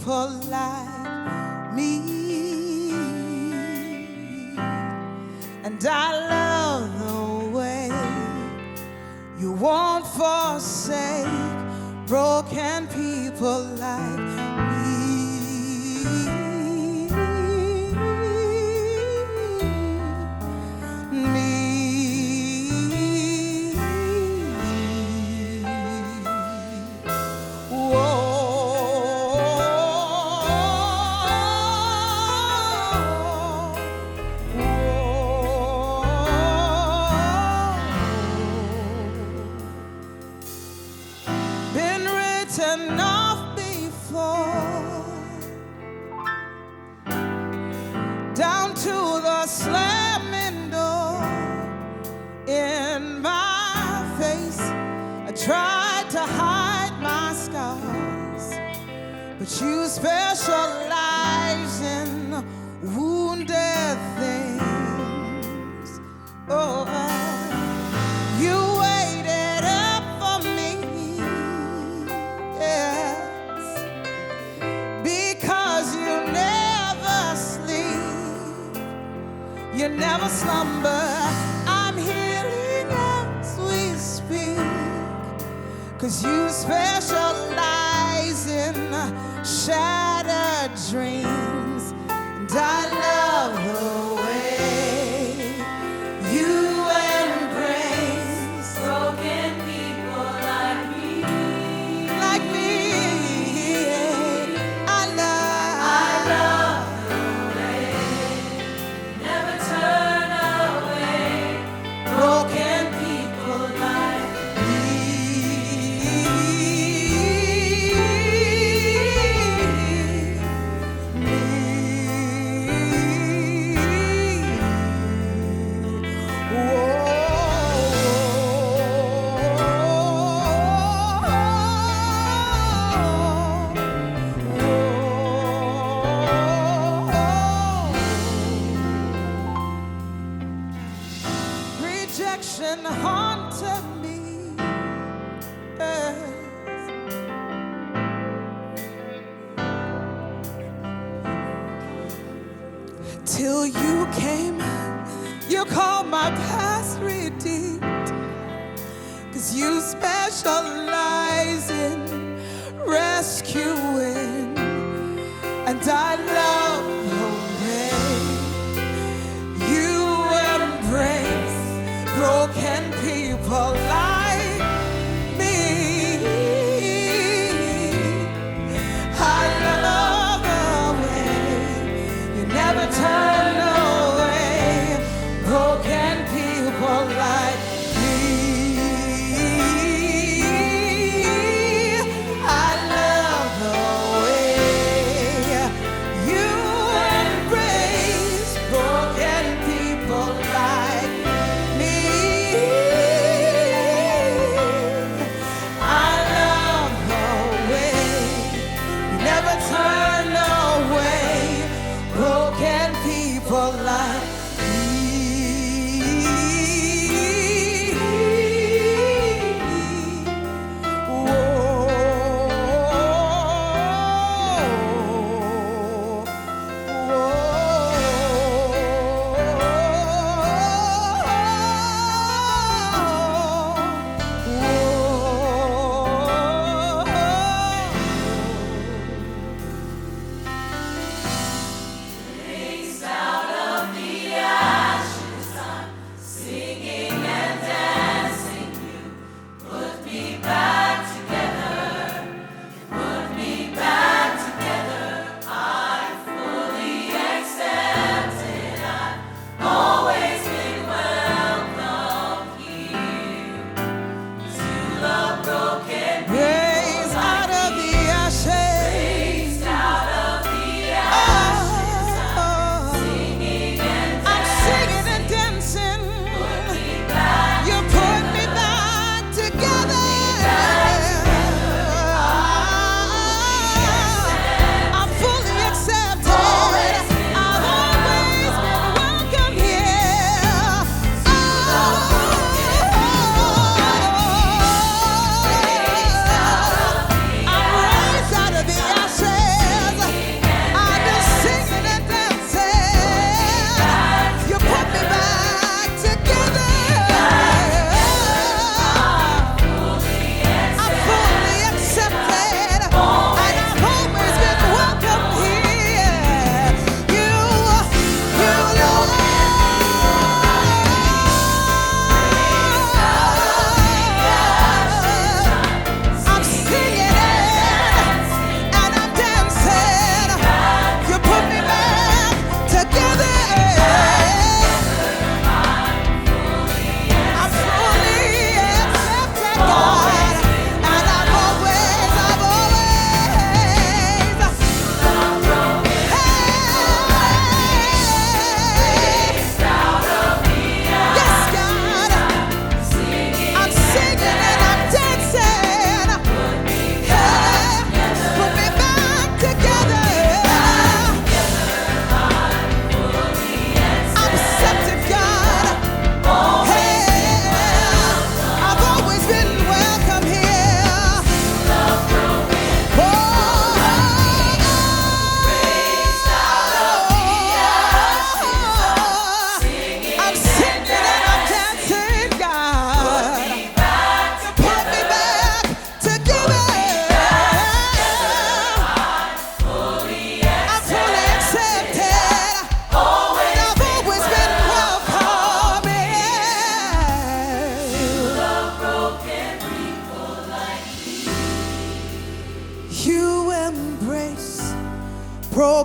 people like me. And I love the way you won't forsake broken people like me. Enough before, down to the slamming door in my face. I tried to hide my scars, but you specialize in wounded things. Oh, you waited up for me, yes, because you never sleep, you never slumber. I'm healing as we speak, 'cause you specialize in shattered dreams. And I love the way you embrace broken people like me. like me. I love the way never turn away broken people like rejection haunted me, yes. Till you came, you called my past redeemed, 'cause you specialize in rescuing. And I love the way you embrace broken people like me. I love the way you never turn away broken people like me. I love the way you embrace broken people like me.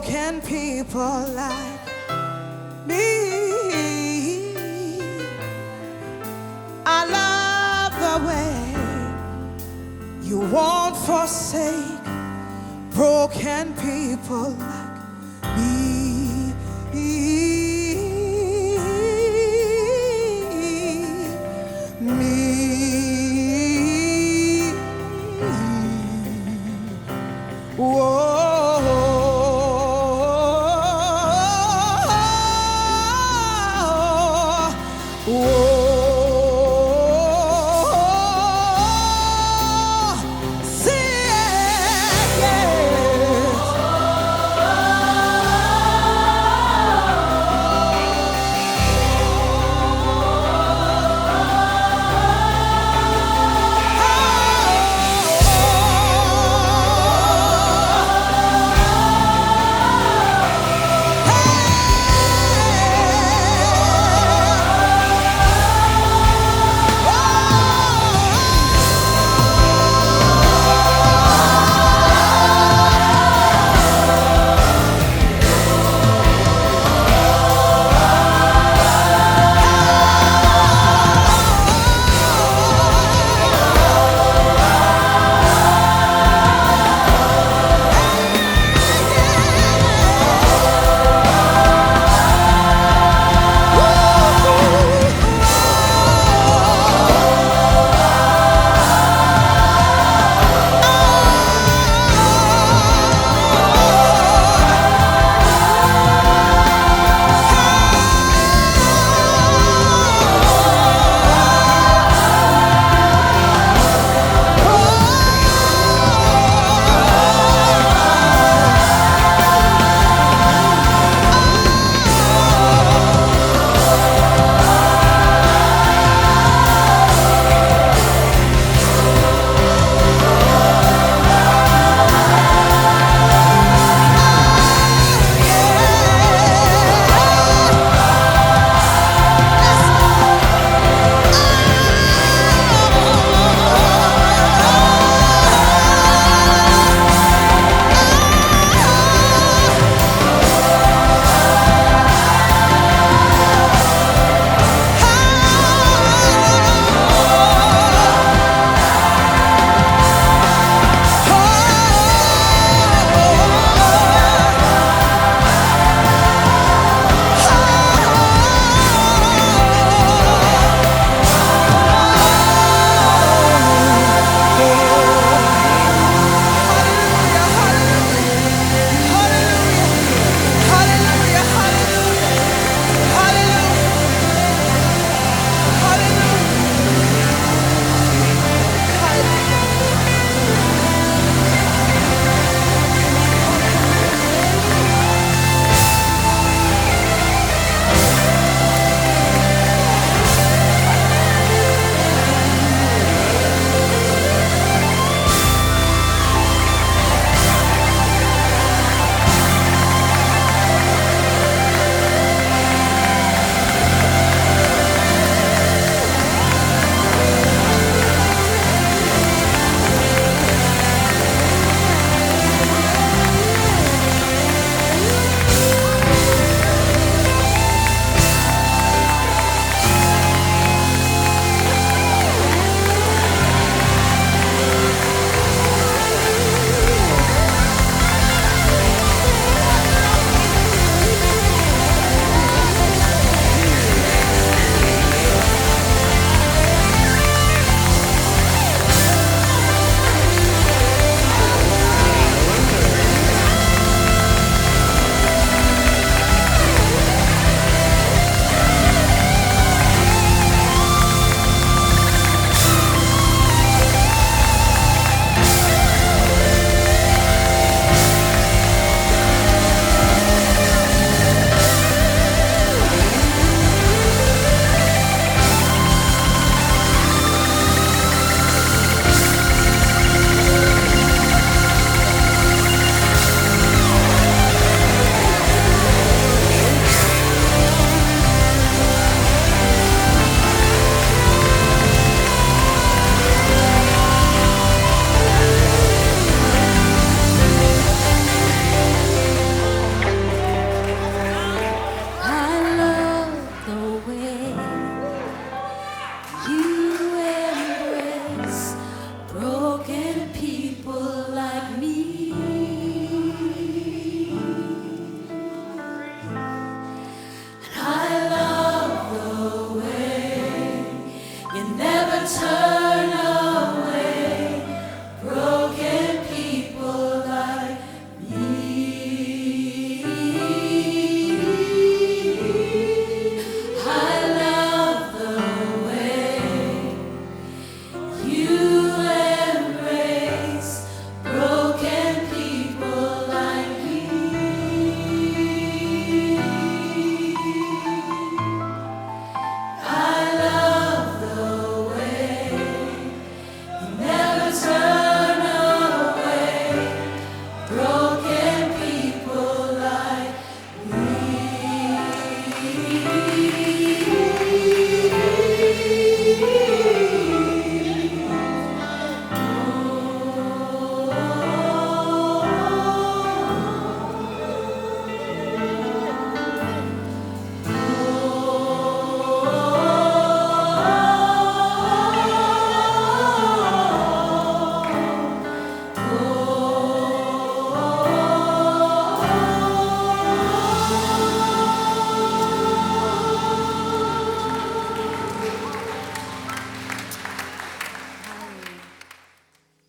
broken people like me. I love the way you won't forsake broken people like me. Whoa.